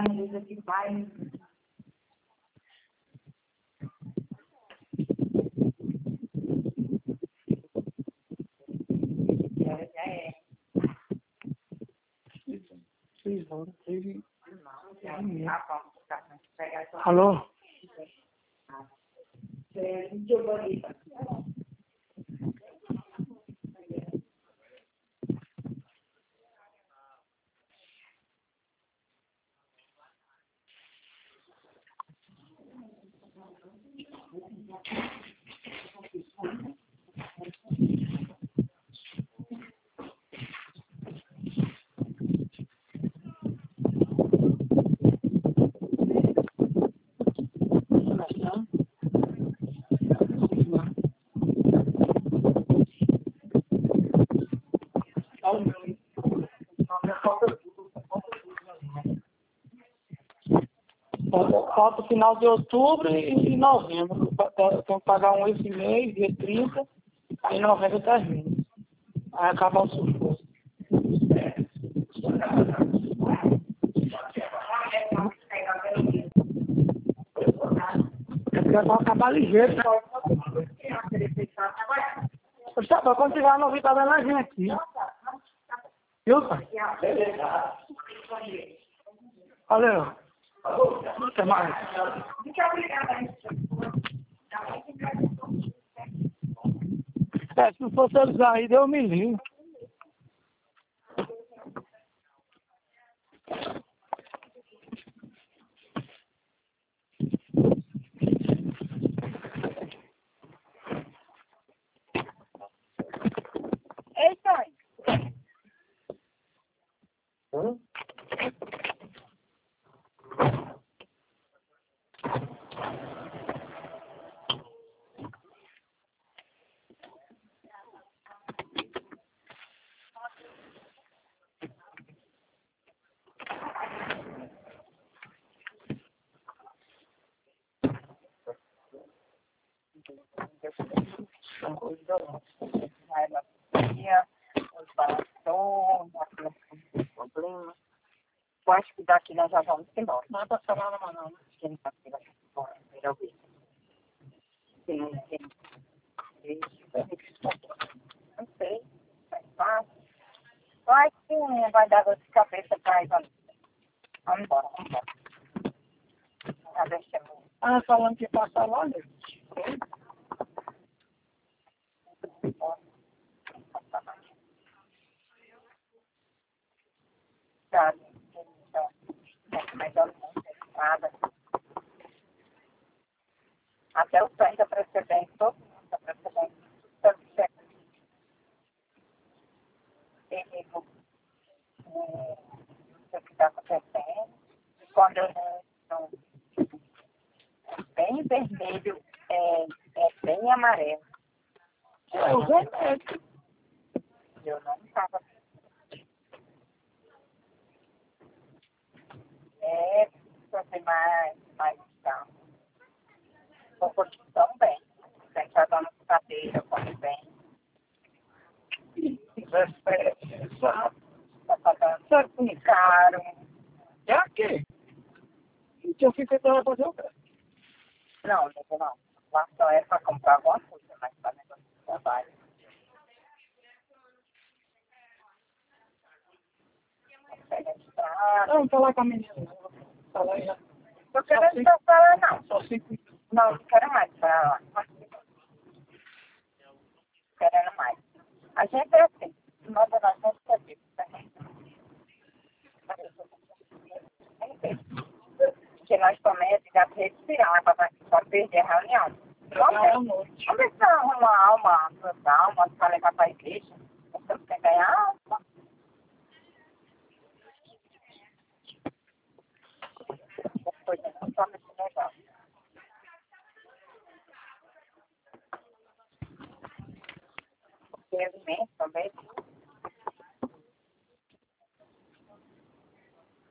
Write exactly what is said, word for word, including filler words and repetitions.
Canaliza aqui vai. Já é. Seis horas, seis e... Não, Alô? Deixa eu ver. Falta o final de outubro e novembro. Eu tenho que pagar um esse mês, dia trinta, aí novembro termina. Aí acaba o sufoco. É porque vai acabar ligeiro. Sabe, quando chegar no ouvido, tá vendo a gente. Viu, pai? Valeu. Até mais. É, se não fosse eles aí, deu me livre. Ei, pai. Hã? Vai lá, tia, os balançons, aquele problema. Eu acho que daqui nós já vamos embora. Não é pra falar não, não. Quem tá aqui vai embora, primeira vez. Tem, tem. Não sei, vai fácil. Vai sim, vai dar dor de cabeça pra ir. Vamos embora, vamos embora. Já deixamos. Ah, falando que passa lá, né? Sabe? Então, mas eu não sei nada. Até o sangue da precedente, todo mundo da precedente, tanto certo. Ele não sei o que está acontecendo. Quando eu não, é bem vermelho, é, é bem amarelo. É o remédio. Eu não estava. É, para ser mais, mais calmo. Estou curtindo bem. Sentado na cadeira, come bem. Exato. Está pagando caro. É aqui. Então eu fiquei para fazer o quê? Não, não, não. Lá só é para comprar alguma coisa, mas para negócio de trabalho. Pega de estrada. Não, tá lá com a menina. Tá lá já. Não quero entrar para lá, não. Só cinco. Não, não quero mais para lá. Querendo mais. A gente é assim. Nós nós somos serviços também. Porque nós começamos já para respirar, para perder a reunião. Vamos começar a arrumar uma, uma, para levar para a igreja. Você quer ganhar alma. Depois a gente toma esse negócio. Tem alimentos também.